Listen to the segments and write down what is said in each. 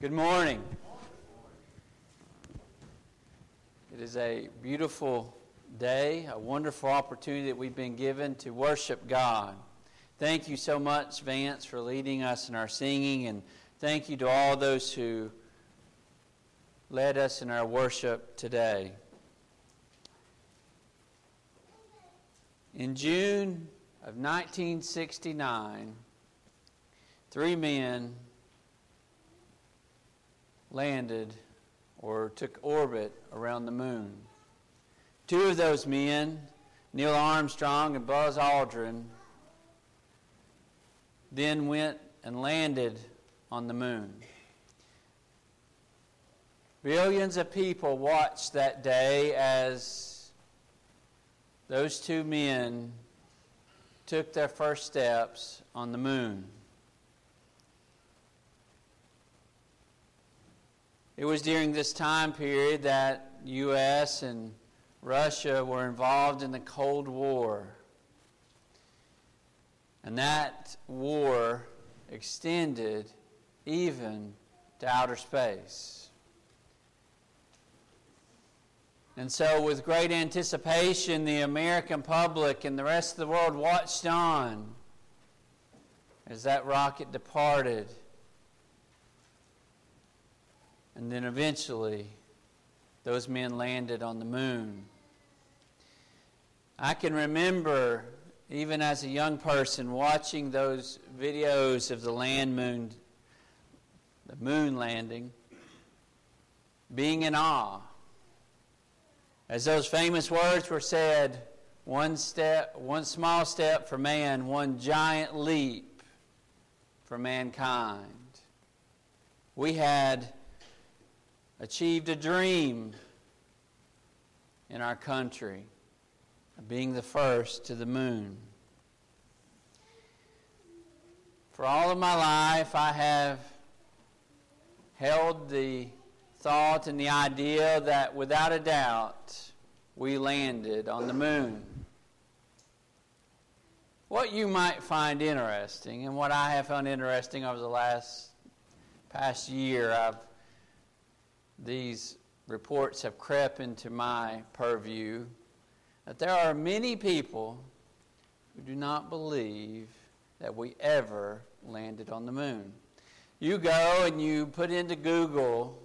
Good morning. It is a beautiful day, a wonderful opportunity that we've been given to worship God. Thank you so much, Vance, for leading us in our singing, and thank you to all those who led us in our worship today. In June of 1969, 3 men landed or took orbit around the moon. 2 of those men, Neil Armstrong and Buzz Aldrin, then went and landed on the moon. Billions of people watched that day as those 2 men took their first steps on the moon. It was during this time period that U.S. and Russia were involved in the Cold War. And that war extended even to outer space. And so with great anticipation, the American public and the rest of the world watched on as that rocket departed. And then eventually, those men landed on the moon. I can remember, even as a young person, watching those videos of the moon landing, being in awe. As those famous words were said, one small step for man, one giant leap for mankind. We had achieved a dream in our country of being the first to the moon. For all of my life, I have held the thought and the idea that without a doubt, we landed on the moon. What you might find interesting, and what I have found interesting over the past year, these reports have crept into my purview, that there are many people who do not believe that we ever landed on the moon. You go and you put into Google,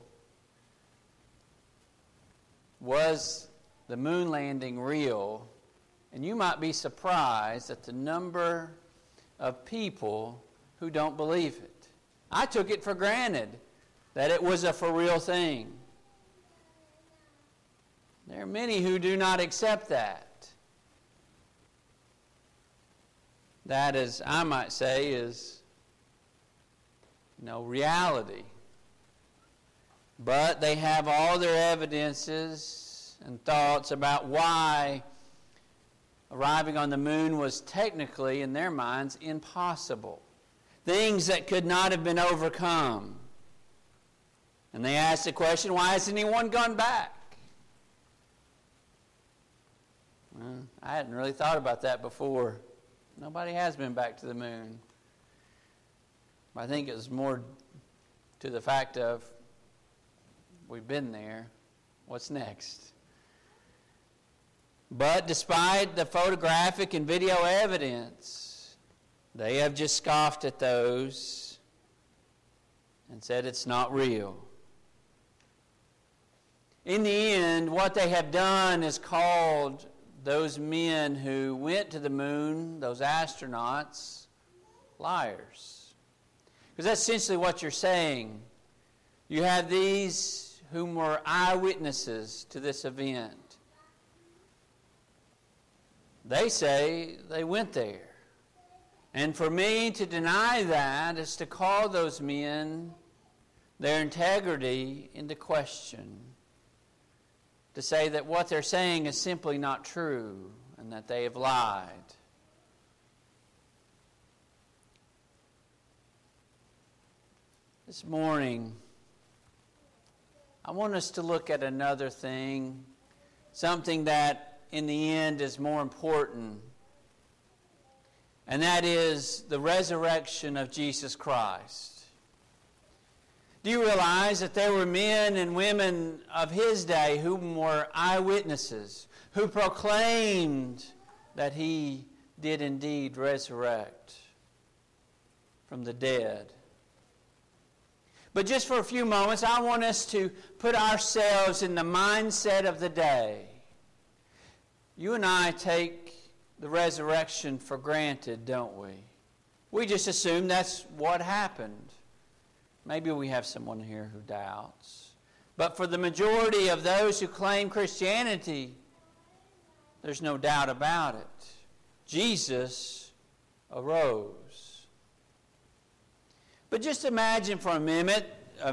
was the moon landing real? And you might be surprised at the number of people who don't believe it. I took it for granted that it was a for real thing. There are many who do not accept that. That is, I might say, is reality. But they have all their evidences and thoughts about why arriving on the moon was technically, in their minds, impossible. Things that could not have been overcome. And they ask the question, why hasn't anyone gone back? Well, I hadn't really thought about that before. Nobody has been back to the moon. I think it was more to the fact of, we've been there, what's next? But despite the photographic and video evidence, they have just scoffed at those and said it's not real. In the end, what they have done is called those men who went to the moon, those astronauts, liars. Because that's essentially what you're saying. You have these whom were eyewitnesses to this event. They say they went there. And for me to deny that is to call those men, their integrity, into question. To say that what they're saying is simply not true and that they have lied. This morning, I want us to look at another thing, something that in the end is more important, and that is the resurrection of Jesus Christ. Do you realize that there were men and women of his day who were eyewitnesses, who proclaimed that he did indeed resurrect from the dead? But just for a few moments, I want us to put ourselves in the mindset of the day. You and I take the resurrection for granted, don't we? We just assume that's what happened. Maybe we have someone here who doubts. But for the majority of those who claim Christianity, there's no doubt about it. Jesus arose. But just imagine for a minute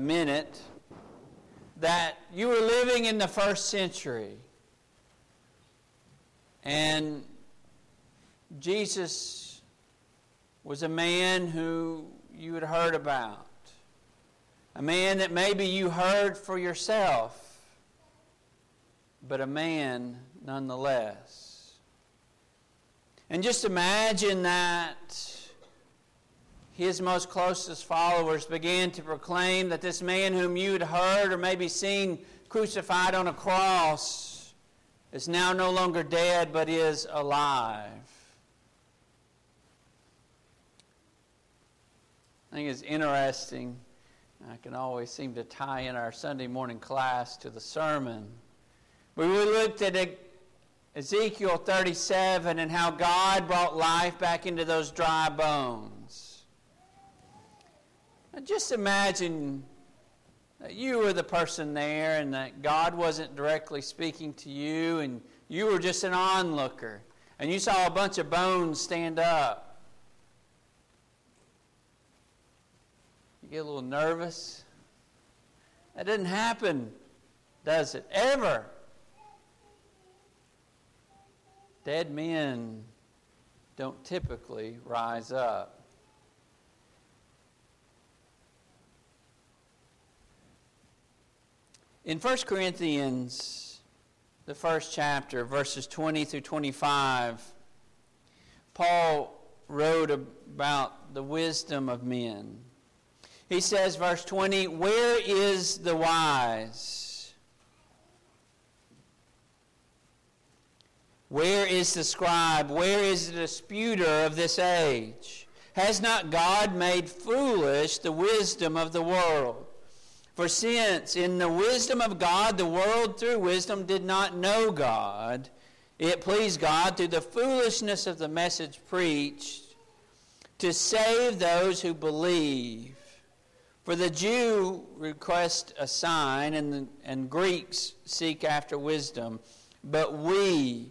that you were living in the first century and Jesus was a man who you had heard about. A man that maybe you heard for yourself, but a man nonetheless. And just imagine that his most closest followers began to proclaim that this man whom you had heard or maybe seen crucified on a cross is now no longer dead but is alive. I think it's interesting. I can always seem to tie in our Sunday morning class to the sermon. We looked at Ezekiel 37 and how God brought life back into those dry bones. Now just imagine that you were the person there and that God wasn't directly speaking to you and you were just an onlooker and you saw a bunch of bones stand up. You get a little nervous. That doesn't happen, does it? Ever. Dead men don't typically rise up. In 1 Corinthians, the first chapter, verses 20 through 25, Paul wrote about the wisdom of men. He says, verse 20, "Where is the wise? Where is the scribe? Where is the disputer of this age? Has not God made foolish the wisdom of the world? For since in the wisdom of God the world through wisdom did not know God, it pleased God through the foolishness of the message preached to save those who believe. For the Jew requests a sign, and Greeks seek after wisdom. But we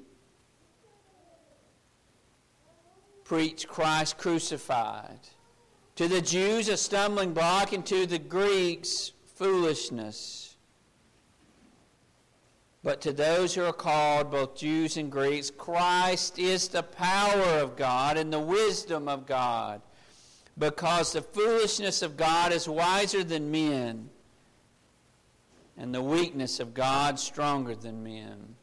preach Christ crucified. To the Jews a stumbling block, and to the Greeks foolishness. But to those who are called, both Jews and Greeks, Christ is the power of God and the wisdom of God. Because the foolishness of God is wiser than men, and the weakness of God stronger than men."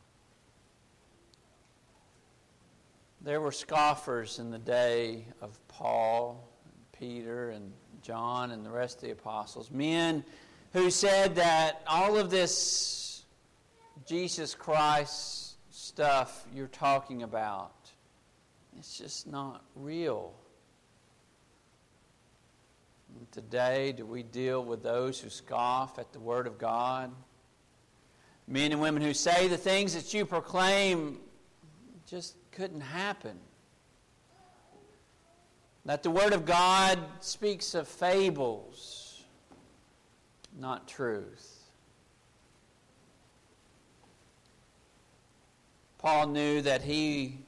There were scoffers in the day of Paul, and Peter, and John, and the rest of the apostles. Men who said that all of this Jesus Christ stuff you're talking about, it's just not real. Today, do we deal with those who scoff at the Word of God? Men and women who say the things that you proclaim just couldn't happen. That the Word of God speaks of fables, not truth. Paul knew that he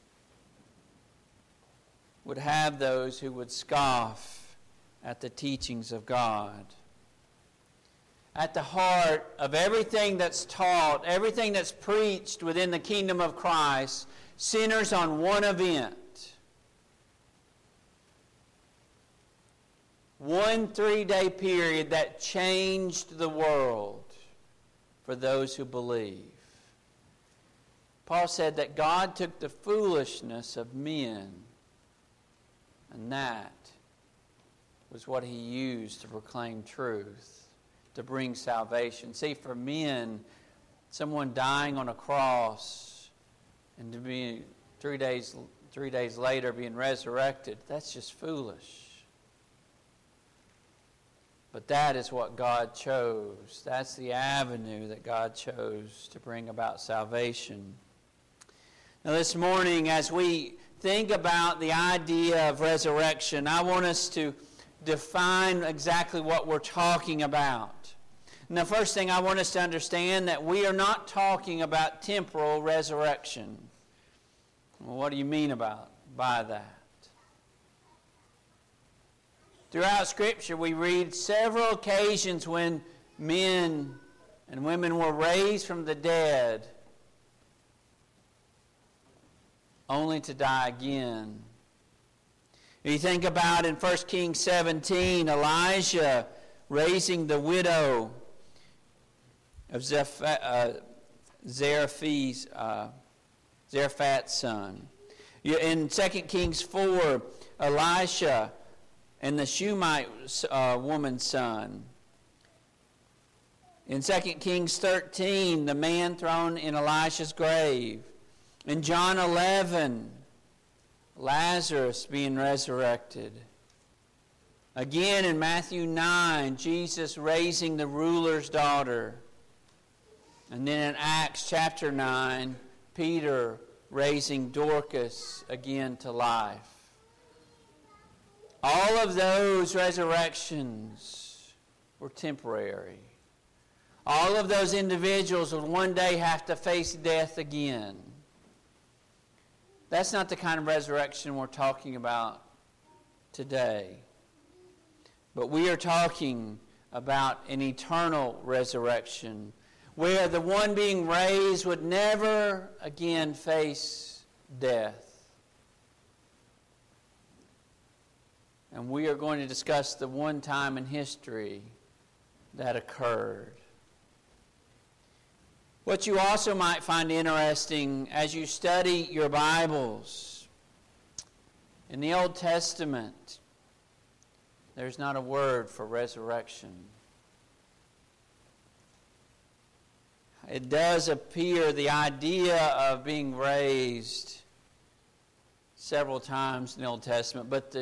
would have those who would scoff at the teachings of God. At the heart of everything that's taught, everything that's preached within the kingdom of Christ, centers on one event. One 3-day period that changed the world for those who believe. Paul said that God took the foolishness of men, and that was what he used to proclaim truth, to bring salvation. See, for men, someone dying on a cross and to be 3 days later being resurrected, that's just foolish. But that is what God chose. That's the avenue that God chose to bring about salvation. Now this morning, as we think about the idea of resurrection, I want us to define exactly what we're talking about. And the first thing I want us to understand that we are not talking about temporal resurrection. Well, what do you mean by that? Throughout Scripture, we read several occasions when men and women were raised from the dead only to die again. You think about in 1 Kings 17, Elijah raising the widow of Zarephath's son. In 2 Kings 4, Elisha and the Shunammite woman's son. In 2 Kings 13, the man thrown in Elisha's grave. In John 11, Lazarus being resurrected. Again in Matthew 9, Jesus raising the ruler's daughter. And then in Acts chapter 9, Peter raising Dorcas again to life. All of those resurrections were temporary. All of those individuals would one day have to face death again. That's not the kind of resurrection we're talking about today. But we are talking about an eternal resurrection where the one being raised would never again face death. And we are going to discuss the one time in history that occurred. What you also might find interesting as you study your Bibles, in the Old Testament, there's not a word for resurrection. It does appear the idea of being raised several times in the Old Testament, but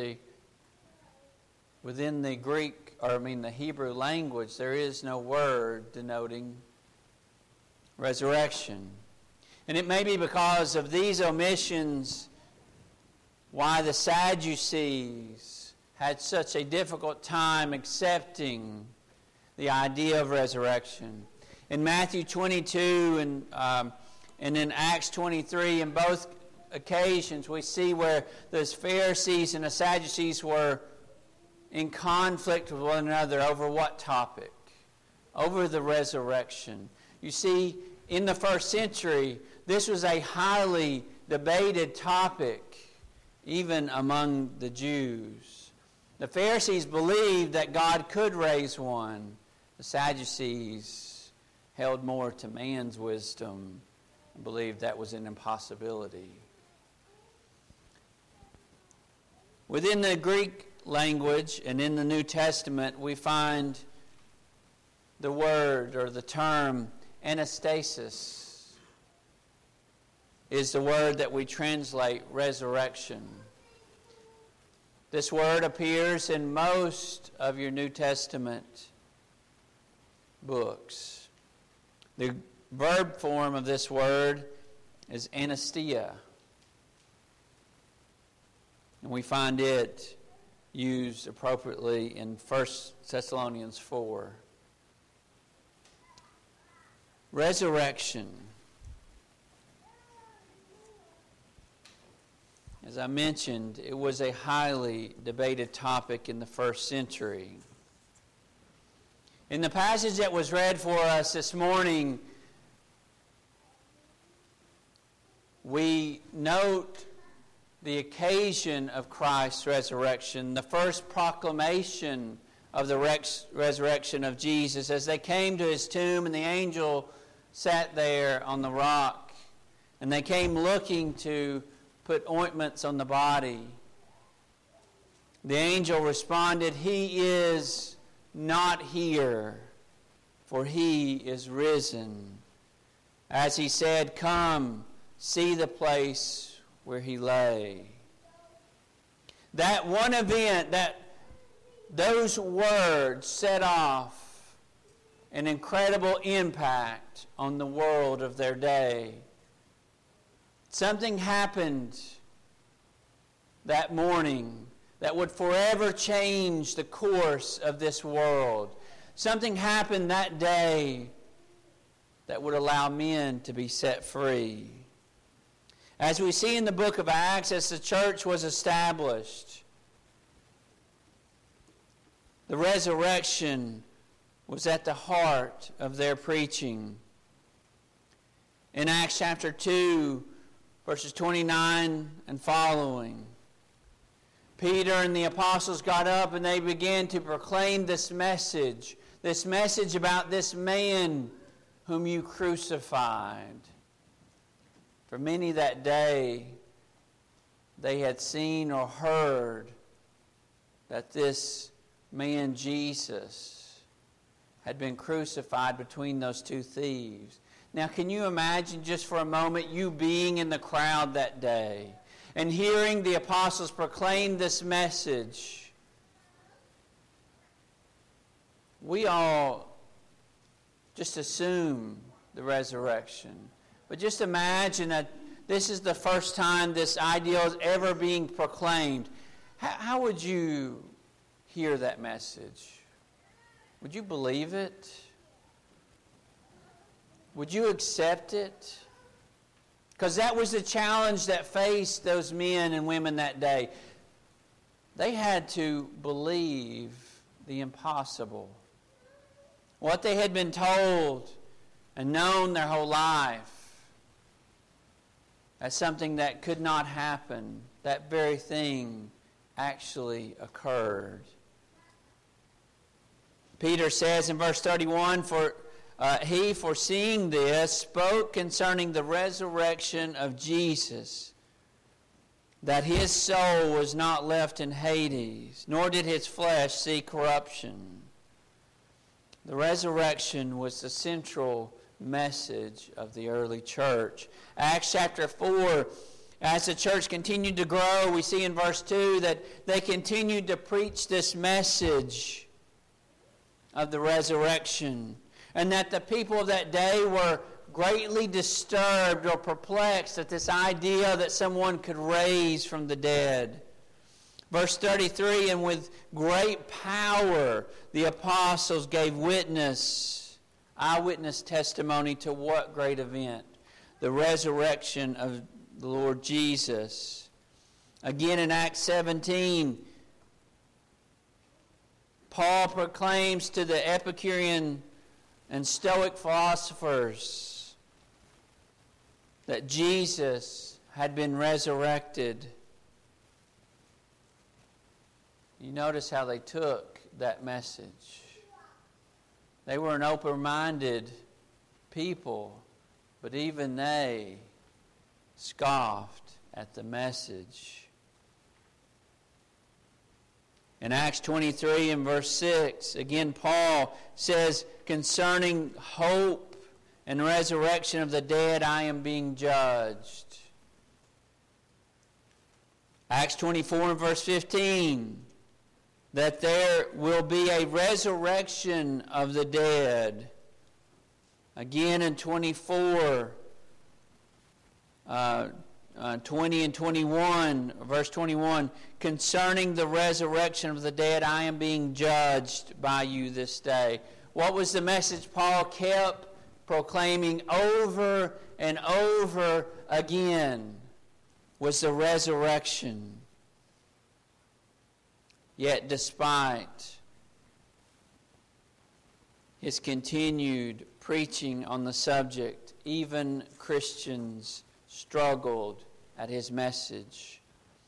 within the the Hebrew language, there is no word denoting resurrection. And it may be because of these omissions why the Sadducees had such a difficult time accepting the idea of resurrection. In Matthew 22 and in Acts 23, in both occasions, we see where those Pharisees and the Sadducees were in conflict with one another over what topic? Over the resurrection. You see, in the first century, this was a highly debated topic, even among the Jews. The Pharisees believed that God could raise one. The Sadducees held more to man's wisdom and believed that was an impossibility. Within the Greek language and in the New Testament, we find the word or the term anastasis is the word that we translate resurrection. This word appears in most of your New Testament books. The verb form of this word is anestia. And we find it used appropriately in 1 Thessalonians 4. Resurrection. As I mentioned, it was a highly debated topic in the first century. In the passage that was read for us this morning, we note the occasion of Christ's resurrection, the first proclamation of the resurrection of Jesus. As they came to his tomb and the angel sat there on the rock, and they came looking to put ointments on the body. The angel responded, "He is not here, for he is risen. As he said, come, see the place where he lay." That one event, those words set off an incredible impact on the world of their day. Something happened that morning that would forever change the course of this world. Something happened that day that would allow men to be set free. As we see in the book of Acts, as the church was established, the resurrection was at the heart of their preaching. In Acts chapter 2, verses 29 and following, Peter and the apostles got up and they began to proclaim this message about this man whom you crucified. For many that day, they had seen or heard that this man Jesus had been crucified between those two thieves. Now, can you imagine just for a moment you being in the crowd that day and hearing the apostles proclaim this message? We all just assume the resurrection. But just imagine that this is the first time this idea is ever being proclaimed. How would you hear that message? Would you believe it? Would you accept it? Because that was the challenge that faced those men and women that day. They had to believe the impossible. What they had been told and known their whole life as something that could not happen, that very thing actually occurred. Peter says in verse 31, he, foreseeing this, spoke concerning the resurrection of Jesus, that his soul was not left in Hades, nor did his flesh see corruption. The resurrection was the central message of the early church. Acts chapter 4, as the church continued to grow, we see in verse 2 that they continued to preach this message of the resurrection, and that the people of that day were greatly disturbed or perplexed at this idea that someone could raise from the dead. Verse 33, and with great power the apostles gave eyewitness testimony to what great event? The resurrection of the Lord Jesus. Again in Acts 17, Paul proclaims to the Epicurean and Stoic philosophers that Jesus had been resurrected. You notice how they took that message. They were an open-minded people, but even they scoffed at the message. In Acts 23 and verse 6, again Paul says, concerning hope and resurrection of the dead, I am being judged. Acts 24 and verse 15, that there will be a resurrection of the dead. Again in 24, 20 and 21, verse 21, concerning the resurrection of the dead, I am being judged by you this day. What was the message Paul kept proclaiming over and over again? Was the resurrection. Yet despite his continued preaching on the subject, even Christians struggled at his message.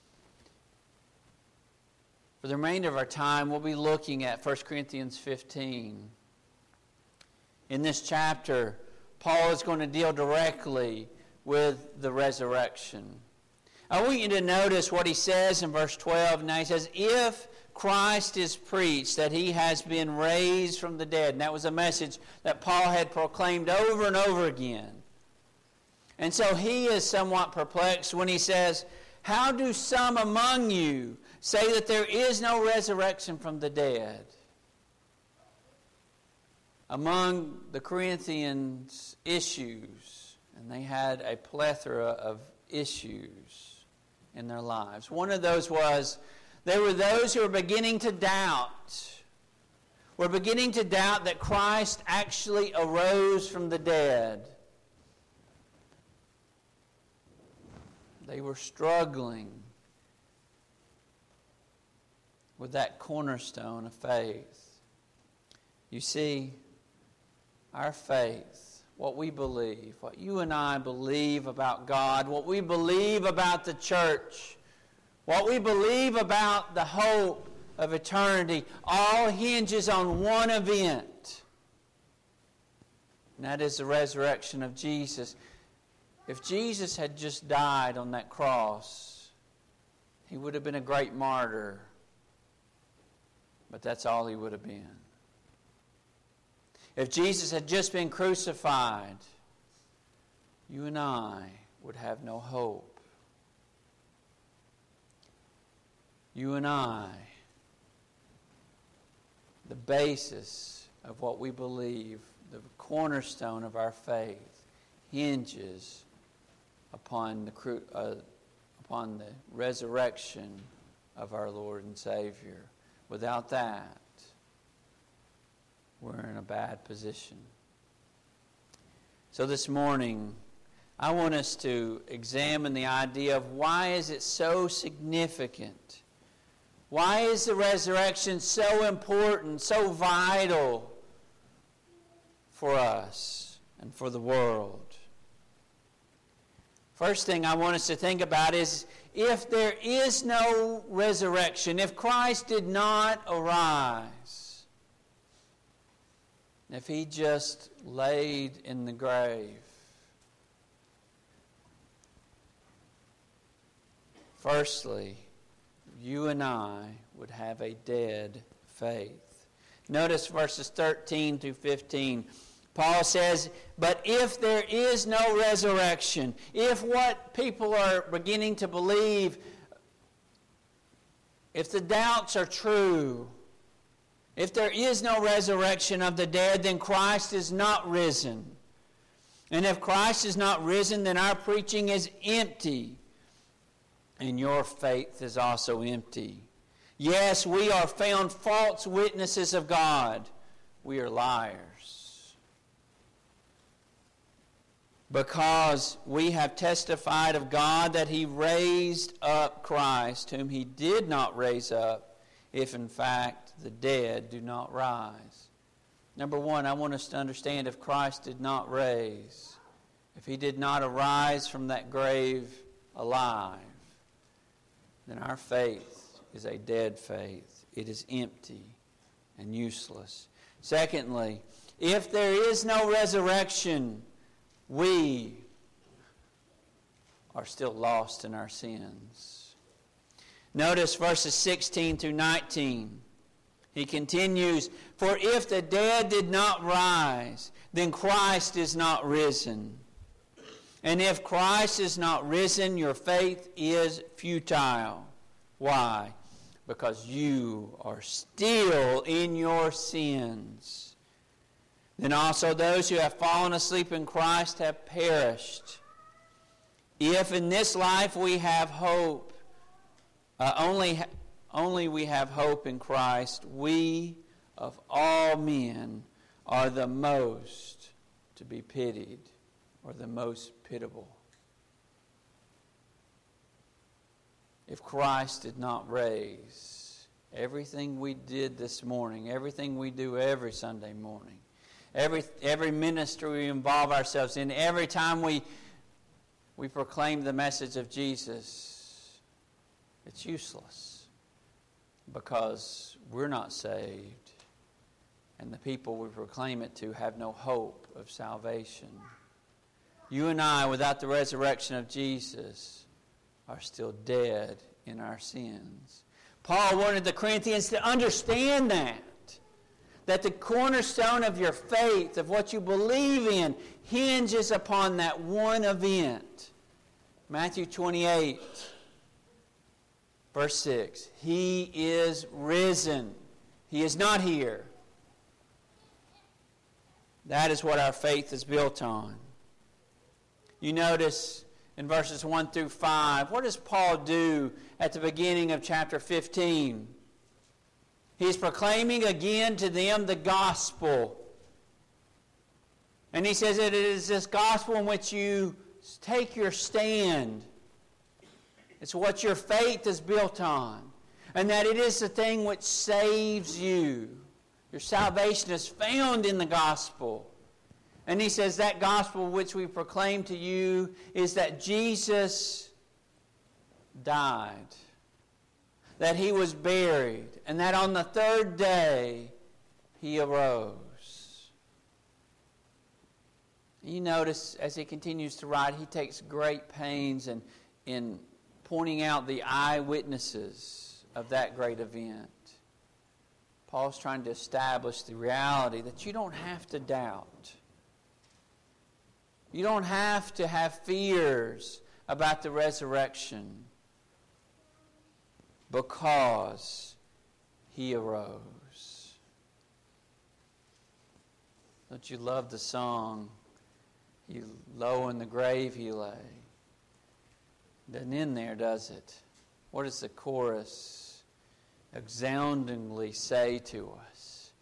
For the remainder of our time, we'll be looking at 1 Corinthians 15. In this chapter, Paul is going to deal directly with the resurrection. I want you to notice what he says in verse 12. Now he says, if Christ is preached, that he has been raised from the dead. And that was a message that Paul had proclaimed over and over again. And so he is somewhat perplexed when he says, how do some among you say that there is no resurrection from the dead? Among the Corinthians' issues, and they had a plethora of issues in their lives. One of those was, there were those who were beginning to doubt. Were beginning to doubt that Christ actually arose from the dead. They were struggling with that cornerstone of faith. You see, our faith, what we believe, what you and I believe about God, what we believe about the church, what we believe about the hope of eternity, all hinges on one event. And that is the resurrection of Jesus. If Jesus had just died on that cross, he would have been a great martyr. But that's all he would have been. If Jesus had just been crucified, you and I would have no hope. You and I, the basis of what we believe, the cornerstone of our faith, hinges upon the resurrection of our Lord and Savior. Without that, we're in a bad position. So this morning, I want us to examine the idea of why is it so significant? Why is the resurrection so important, so vital for us and for the world? First thing I want us to think about is, if there is no resurrection, if Christ did not arise, if he just laid in the grave, firstly, you and I would have a dead faith. Notice verses 13 through 15. Paul says, but if there is no resurrection, if what people are beginning to believe, if the doubts are true, if there is no resurrection of the dead, then Christ is not risen. And if Christ is not risen, then our preaching is empty, and your faith is also empty. Yes, we are found false witnesses of God. We are liars. Because we have testified of God that he raised up Christ, whom he did not raise up, if in fact the dead do not rise. Number one, I want us to understand, if Christ did not raise, if he did not arise from that grave alive, then our faith is a dead faith. It is empty and useless. Secondly, if there is no resurrection, we are still lost in our sins. Notice verses 16 through 19. He continues, for if the dead did not rise, then Christ is not risen. And if Christ is not risen, your faith is futile. Why? Because you are still in your sins. Then also those who have fallen asleep in Christ have perished. If in this life we have hope, only we have hope in Christ, we of all men are the most to be pitied, or the most pitiable. If Christ did not raise, everything we did this morning, everything we do every Sunday morning, every ministry we involve ourselves in, every time we proclaim the message of Jesus, it's useless, because we're not saved, and the people we proclaim it to have no hope of salvation. You and I, without the resurrection of Jesus, are still dead in our sins. Paul wanted the Corinthians to understand that the cornerstone of your faith, of what you believe in, hinges upon that one event. Matthew 28, verse 6. He is risen. He is not here. That is what our faith is built on. You notice in verses 1 through 5, what does Paul do at the beginning of chapter 15? He's proclaiming again to them the gospel. And he says that it is this gospel in which you take your stand. It's what your faith is built on. And that it is the thing which saves you. Your salvation is found in the gospel. And he says that gospel which we proclaim to you is that Jesus died, that he was buried, and that on the third day he arose. You notice as he continues to write, he takes great pains in pointing out the eyewitnesses of that great event. Paul's trying to establish the reality that you don't have to doubt. You don't have to have fears about the resurrection because he arose. Don't you love the song, low in the grave he lay? Doesn't end there, does it? What does the chorus resoundingly say to us?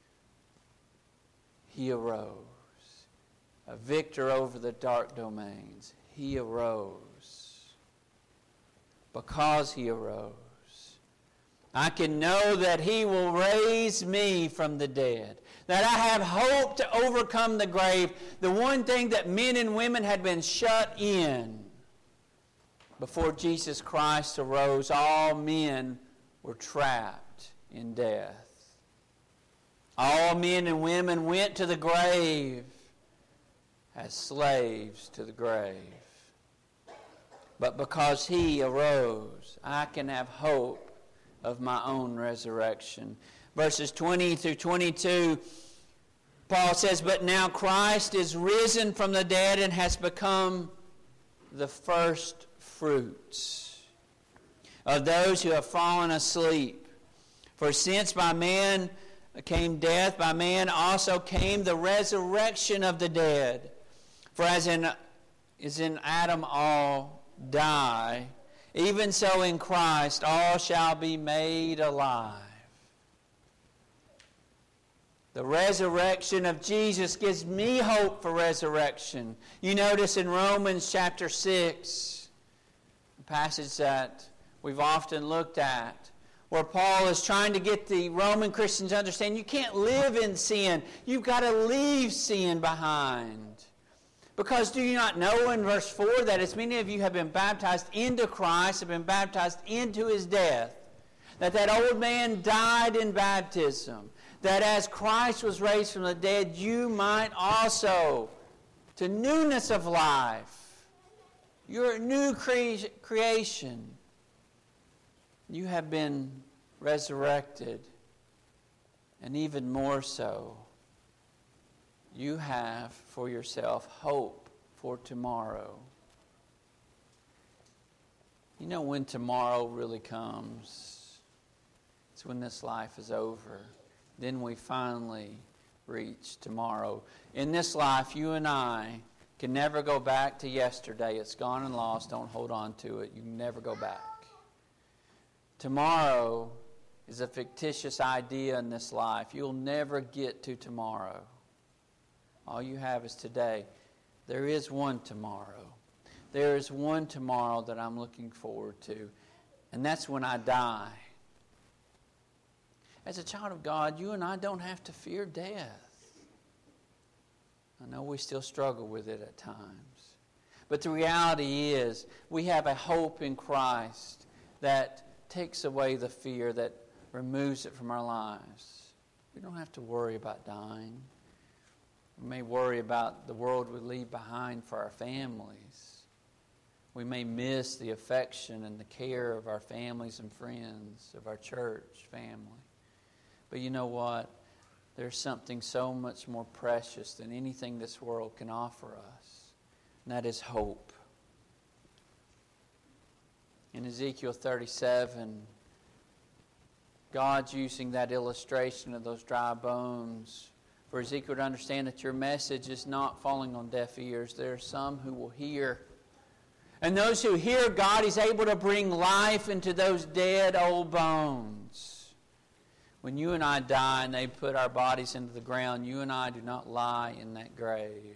He arose. A victor over the dark domains. He arose. Because he arose, I can know that he will raise me from the dead. That I have hope to overcome the grave. The one thing that men and women had been shut in before Jesus Christ arose, all men were trapped in death. All men and women went to the grave as slaves to the grave. But because he arose, I can have hope of my own resurrection. Verses 20 through 22, Paul says, but now Christ is risen from the dead and has become the first fruits of those who have fallen asleep. For since by man came death, by man also came the resurrection of the dead. For as in Adam all die, even so in Christ all shall be made alive. The resurrection of Jesus gives me hope for resurrection. You notice in Romans chapter 6, a passage that we've often looked at, where Paul is trying to get the Roman Christians to understand you can't live in sin. You've got to leave sin behind. Because do you not know in verse 4 that as many of you have been baptized into Christ, have been baptized into his death, that old man died in baptism, that as Christ was raised from the dead, you might also, to newness of life, you're a new creation. You have been resurrected, and even more so, you have for yourself hope for tomorrow. You know when tomorrow really comes? It's when this life is over. Then we finally reach tomorrow. In this life, you and I can never go back to yesterday. It's gone and lost. Don't hold on to it. You can never go back. Tomorrow is a fictitious idea in this life. You'll never get to tomorrow. All you have is today. There is one tomorrow. There is one tomorrow that I'm looking forward to, and that's when I die. As a child of God, you and I don't have to fear death. I know we still struggle with it at times. But the reality is, we have a hope in Christ that takes away the fear, that removes it from our lives. We don't have to worry about dying. We may worry about the world we leave behind for our families. We may miss the affection and the care of our families and friends, of our church family. But you know what? There's something so much more precious than anything this world can offer us, and that is hope. In Ezekiel 37, God's using that illustration of those dry bones for Ezekiel to understand that your message is not falling on deaf ears. There are some who will hear. And those who hear God, He's able to bring life into those dead old bones. When you and I die and they put our bodies into the ground, you and I do not lie in that grave.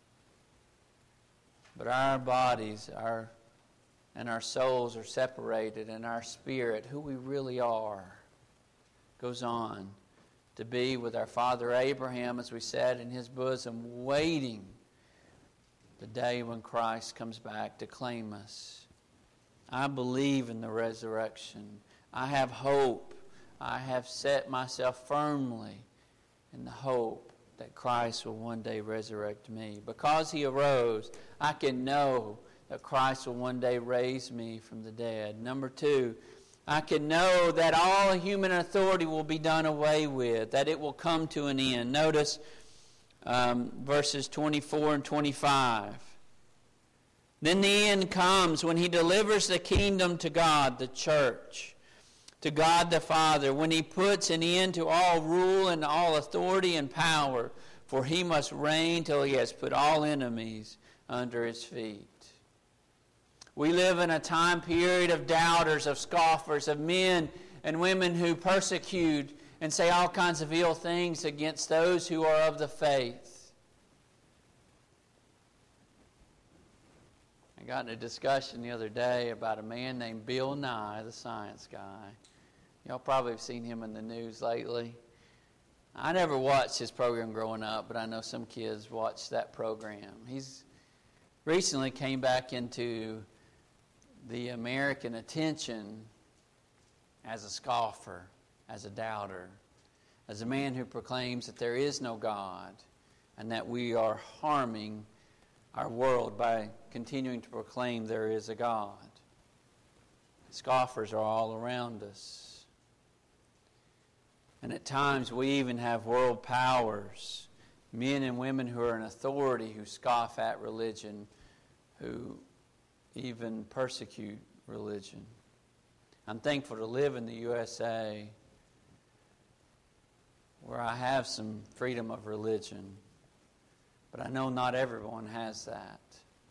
But our bodies and our souls are separated, and our spirit, who we really are, goes on to be with our father Abraham, as we said, in his bosom, waiting the day when Christ comes back to claim us. I believe in the resurrection. I have hope. I have set myself firmly in the hope that Christ will one day resurrect me. Because He arose, I can know that Christ will one day raise me from the dead. Number 2, I can know that all human authority will be done away with, that it will come to an end. Notice verses 24 and 25. Then the end comes when He delivers the kingdom to God, the church, to God the Father, when He puts an end to all rule and all authority and power, for He must reign till He has put all enemies under His feet. We live in a time period of doubters, of scoffers, of men and women who persecute and say all kinds of ill things against those who are of the faith. I got in a discussion the other day about a man named Bill Nye, the science guy. Y'all probably have seen him in the news lately. I never watched his program growing up, but I know some kids watch that program. He's recently came back into the American attention as a scoffer, as a doubter, as a man who proclaims that there is no God and that we are harming our world by continuing to proclaim there is a God. Scoffers are all around us. And at times we even have world powers, men and women who are in authority who scoff at religion, who even persecute religion. I'm thankful to live in the USA where I have some freedom of religion, but I know not everyone has that.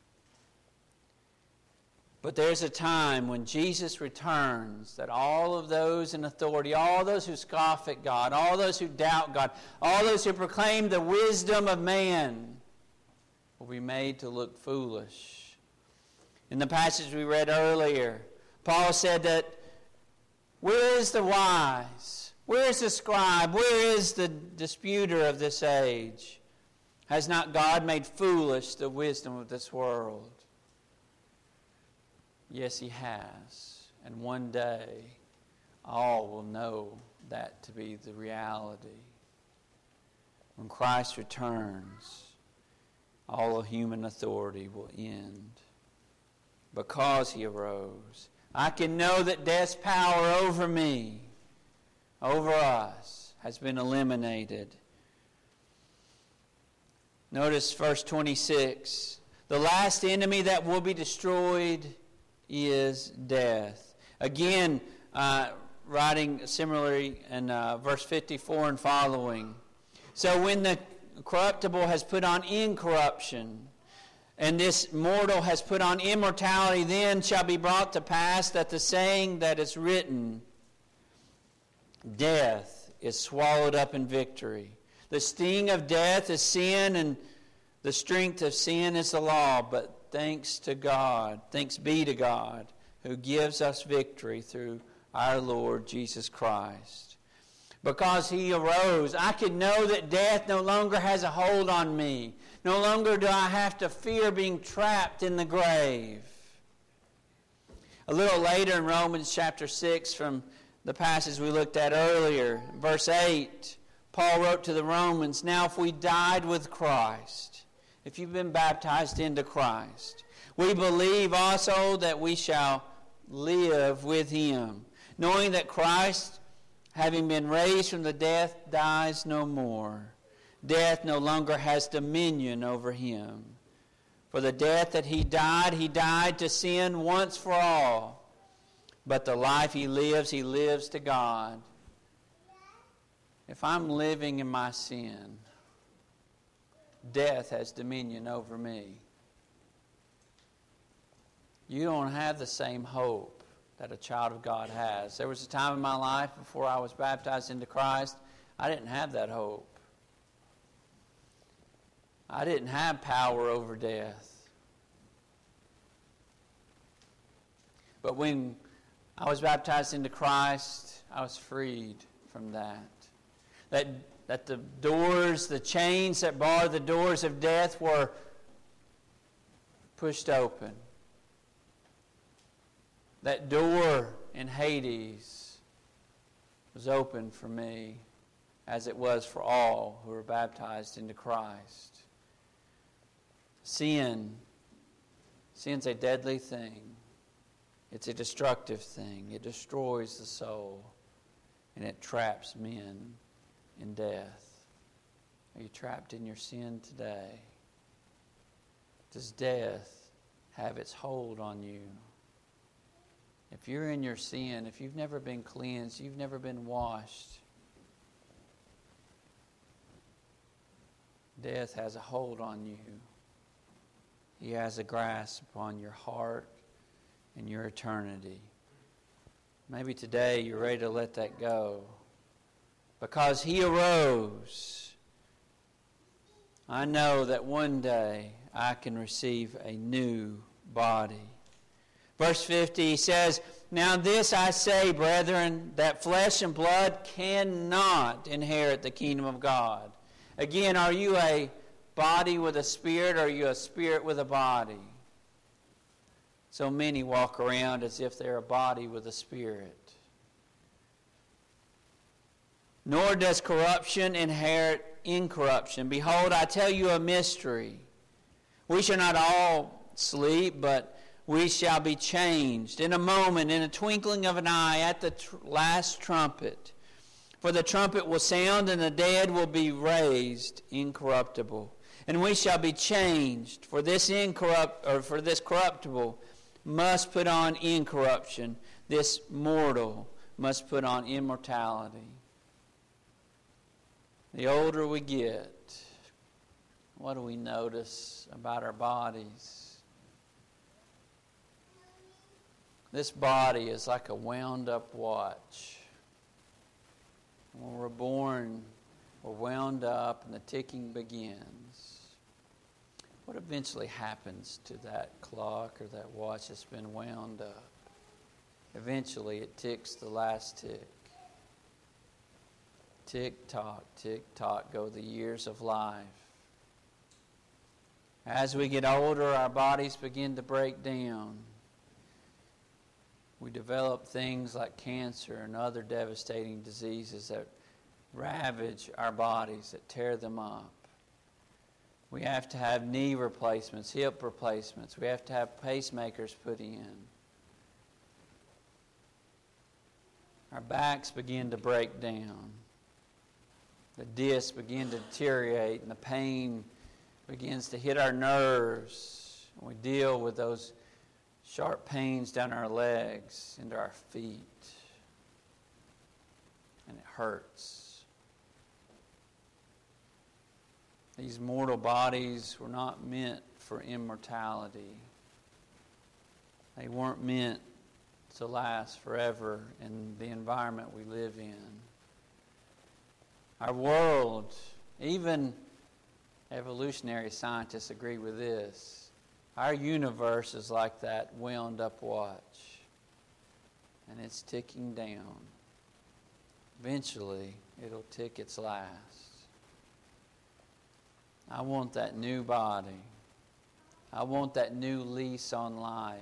But there's a time when Jesus returns that all of those in authority, all those who scoff at God, all those who doubt God, all those who proclaim the wisdom of man will be made to look foolish. In the passage we read earlier, Paul said that where is the wise? Where is the scribe? Where is the disputer of this age? Has not God made foolish the wisdom of this world? Yes, He has. And one day, all will know that to be the reality. When Christ returns, all of human authority will end. Because He arose, I can know that death's power over me, over us, has been eliminated. Notice verse 26. The last enemy that will be destroyed is death. Again, writing similarly in verse 54 and following. So when the corruptible has put on incorruption, and this mortal has put on immortality, then shall be brought to pass that the saying that is written, death is swallowed up in victory. The sting of death is sin, and the strength of sin is the law. But thanks be to God, who gives us victory through our Lord Jesus Christ. Because He arose, I can know that death no longer has a hold on me. No longer do I have to fear being trapped in the grave. A little later in Romans chapter 6, from the passage we looked at earlier, verse 8, Paul wrote to the Romans, now if we died with Christ, if you've been baptized into Christ, We believe also that we shall live with him, knowing that Christ, having been raised from the dead, dies no more. Death no longer has dominion over him. For the death that he died to sin once for all. But the life he lives to God. If I'm living in my sin, death has dominion over me. You don't have the same hope that a child of God has. There was a time in my life before I was baptized into Christ, I didn't have that hope. I didn't have power over death. But when I was baptized into Christ, I was freed from that. That the doors, the chains that bar the doors of death were pushed open. That door in Hades was open for me, as it was for all who were baptized into Christ. Sin's a deadly thing. It's a destructive thing. It destroys the soul, and it traps men in death. Are you trapped in your sin today? Does death have its hold on you? If you're in your sin, if you've never been cleansed, you've never been washed, death has a hold on you. He has a grasp upon your heart and your eternity. Maybe today you're ready to let that go. Because he arose, I know that one day I can receive a new body. Verse 50 says, "Now this I say, brethren, that flesh and blood cannot inherit the kingdom of God." Again, are you a body with a spirit, or are you a spirit with a body? So many walk around as if they're a body with a spirit. Nor does corruption inherit incorruption. Behold, I tell you a mystery. We shall not all sleep, but we shall be changed in a moment, in a twinkling of an eye, at the last trumpet. For the trumpet will sound, and the dead will be raised incorruptible. And we shall be changed. For this corruptible must put on incorruption. This mortal must put on immortality. The older we get, what do we notice about our bodies? This body is like a wound-up watch. When we're born, we're wound up and the ticking begins. What eventually happens to that clock or that watch that's been wound up? Eventually it ticks the last tick. Tick-tock, tick-tock go the years of life. As we get older, our bodies begin to break down. We develop things like cancer and other devastating diseases that ravage our bodies, that tear them up. We have to have knee replacements, hip replacements. We have to have pacemakers put in. Our backs begin to break down. The discs begin to deteriorate, and the pain begins to hit our nerves. We deal with those sharp pains down our legs, into our feet. And it hurts. These mortal bodies were not meant for immortality. They weren't meant to last forever in the environment we live in. Our world, even evolutionary scientists agree with this. Our universe is like that wound-up watch, and it's ticking down. Eventually, it'll tick its last. I want that new body. I want that new lease on life.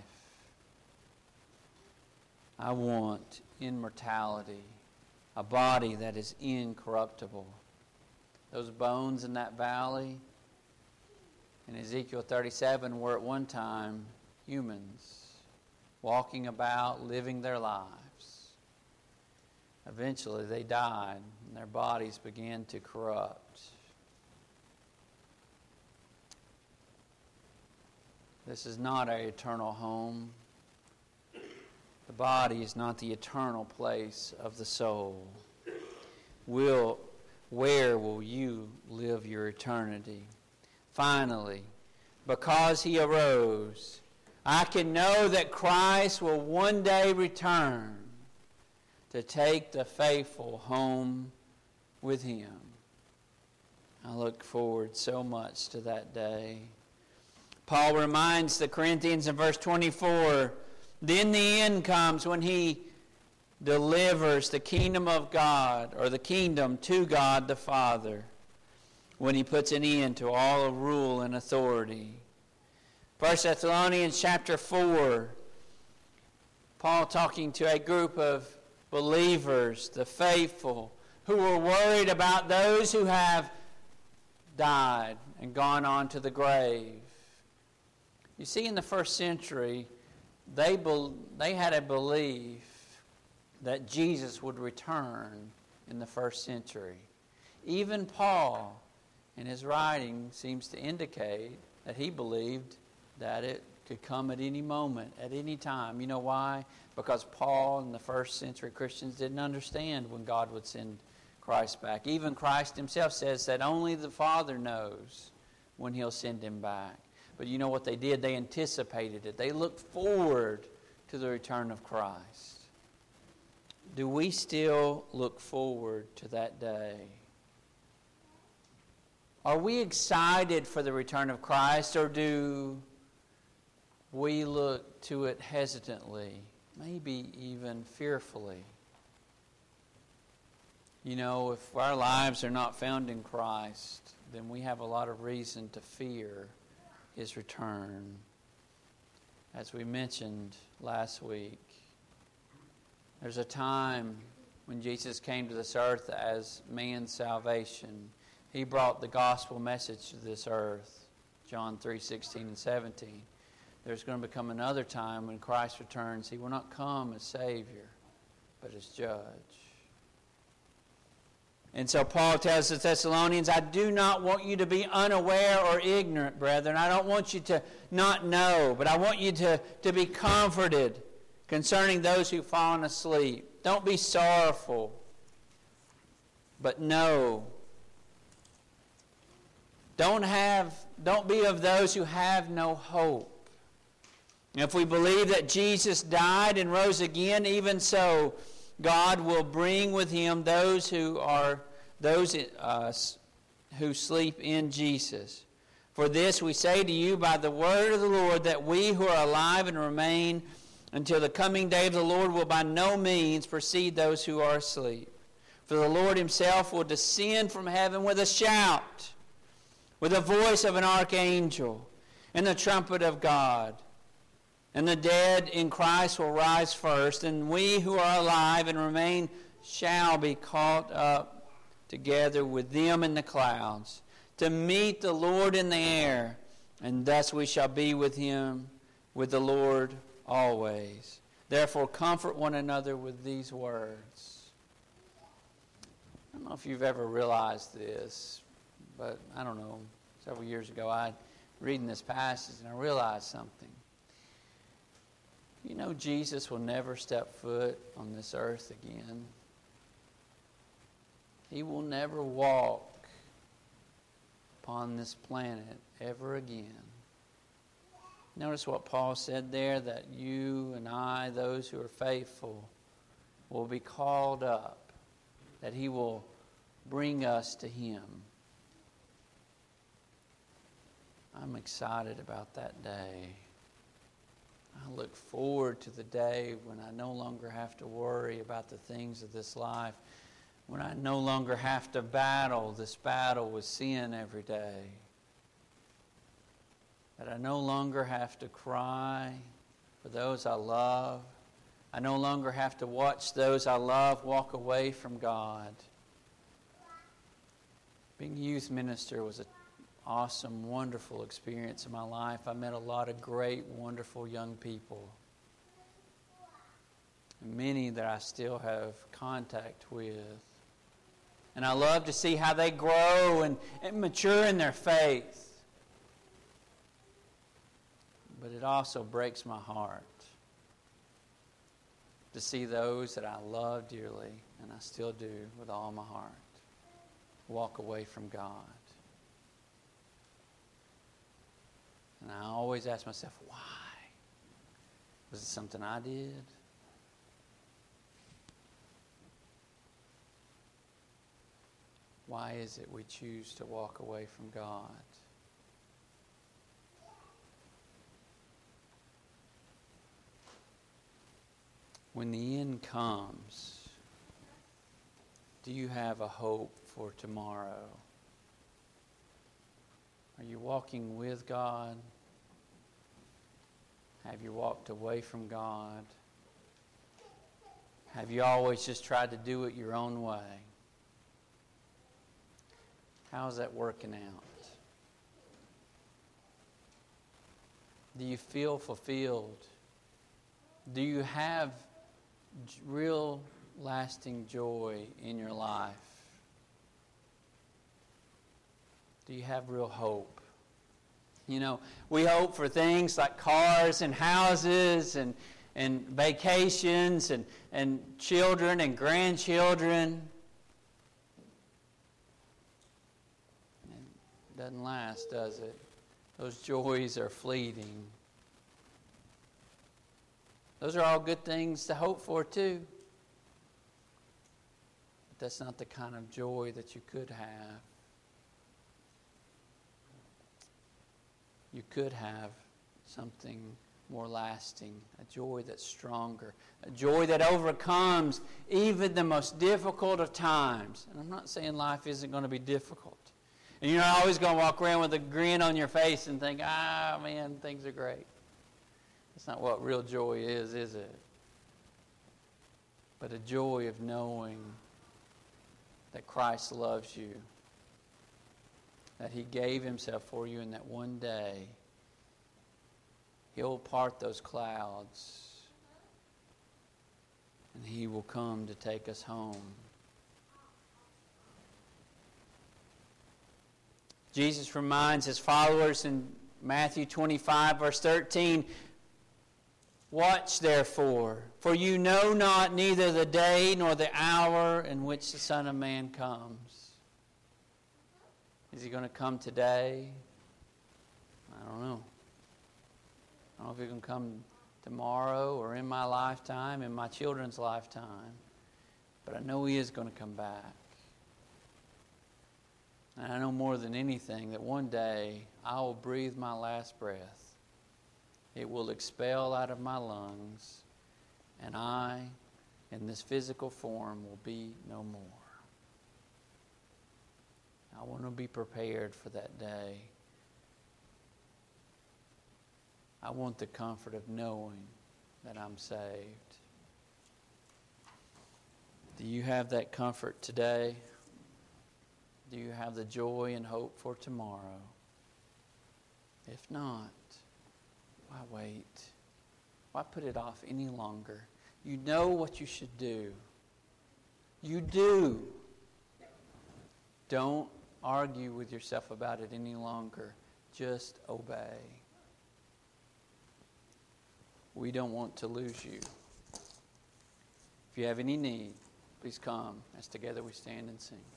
I want immortality, a body that is incorruptible. Those bones in that valley in Ezekiel 37 were at one time humans walking about, living their lives. Eventually they died and their bodies began to corrupt. This is not our eternal home. The body is not the eternal place of the soul. Where will you live your eternity? Finally, because he arose, I can know that Christ will one day return to take the faithful home with him. I look forward so much to that day. Paul reminds the Corinthians in verse 24, then the end comes when he delivers the kingdom of God, or the kingdom to God the Father, when he puts an end to all rule and authority. 1 Thessalonians chapter 4, Paul talking to a group of believers, the faithful, who were worried about those who have died and gone on to the grave. You see, in the first century, they had a belief that Jesus would return in the first century. Even Paul, in his writing, seems to indicate that he believed that it could come at any moment, at any time. You know why? Because Paul and the first century Christians didn't understand when God would send Christ back. Even Christ himself says that only the Father knows when he'll send him back. But you know what they did? They anticipated it. They looked forward to the return of Christ. Do we still look forward to that day? Are we excited for the return of Christ, or do we look to it hesitantly, maybe even fearfully? You know, if our lives are not found in Christ, then we have a lot of reason to fear his return. As we mentioned last week, there's a time when Jesus came to this earth as man's salvation. He brought the gospel message to this earth, John 3:16 and 17. There's going to become another time when Christ returns. He will not come as Savior, but as Judge. And so Paul tells the Thessalonians, I do not want you to be unaware or ignorant, brethren. I don't want you to not know, but I want you to be comforted concerning those who've fallen asleep. Don't be sorrowful, but know. Don't be of those who have no hope. If we believe that Jesus died and rose again, even so, God will bring with him those who sleep in Jesus. For this we say to you by the word of the Lord, that we who are alive and remain until the coming day of the Lord will by no means precede those who are asleep. For the Lord himself will descend from heaven with a shout, with the voice of an archangel, and the trumpet of God. And the dead in Christ will rise first, and we who are alive and remain shall be caught up together with them in the clouds, to meet the Lord in the air, and thus we shall be with him, with the Lord always. Therefore comfort one another with these words. I don't know if you've ever realized this, but I don't know, several years ago I reading this passage and I realized something. You know, Jesus will never step foot on this earth again. He will never walk upon this planet ever again. Notice what Paul said there, that you and I, those who are faithful, will be called up, that he will bring us to him. I'm excited about that day. I look forward to the day when I no longer have to worry about the things of this life, when I no longer have to battle this battle with sin every day, that I no longer have to cry for those I love. I no longer have to watch those I love walk away from God. Being a youth minister was awesome, wonderful experience in my life. I met a lot of great, wonderful young people. And many that I still have contact with. And I love to see how they grow and mature in their faith. But it also breaks my heart to see those that I love dearly, and I still do with all my heart, walk away from God. And I always ask myself, why? Was it something I did? Why is it we choose to walk away from God? When the end comes, do you have a hope for tomorrow? Are you walking with God? Have you walked away from God? Have you always just tried to do it your own way? How's that working out? Do you feel fulfilled? Do you have real lasting joy in your life? Do you have real hope? You know, we hope for things like cars and houses and vacations and children and grandchildren. And it doesn't last, does it? Those joys are fleeting. Those are all good things to hope for too. But that's not the kind of joy that you could have. You could have something more lasting, a joy that's stronger, a joy that overcomes even the most difficult of times. And I'm not saying life isn't going to be difficult. And you're not always going to walk around with a grin on your face and think, man, things are great. That's not what real joy is it? But a joy of knowing that Christ loves you, that He gave Himself for you, and that one day He'll part those clouds and He will come to take us home. Jesus reminds His followers in Matthew 25, verse 13, "Watch therefore, for you know not neither the day nor the hour in which the Son of Man comes." Is He going to come today? I don't know. I don't know if He's going to come tomorrow or in my lifetime, in my children's lifetime. But I know He is going to come back. And I know more than anything that one day I will breathe my last breath. It will expel out of my lungs, and I, in this physical form, will be no more. I want to be prepared for that day. I want the comfort of knowing that I'm saved. Do you have that comfort today? Do you have the joy and hope for tomorrow? If not, why wait? Why put it off any longer? You know what you should do. You do. Don't argue with yourself about it any longer. Just obey. We don't want to lose you. If you have any need, please come as together we stand and sing.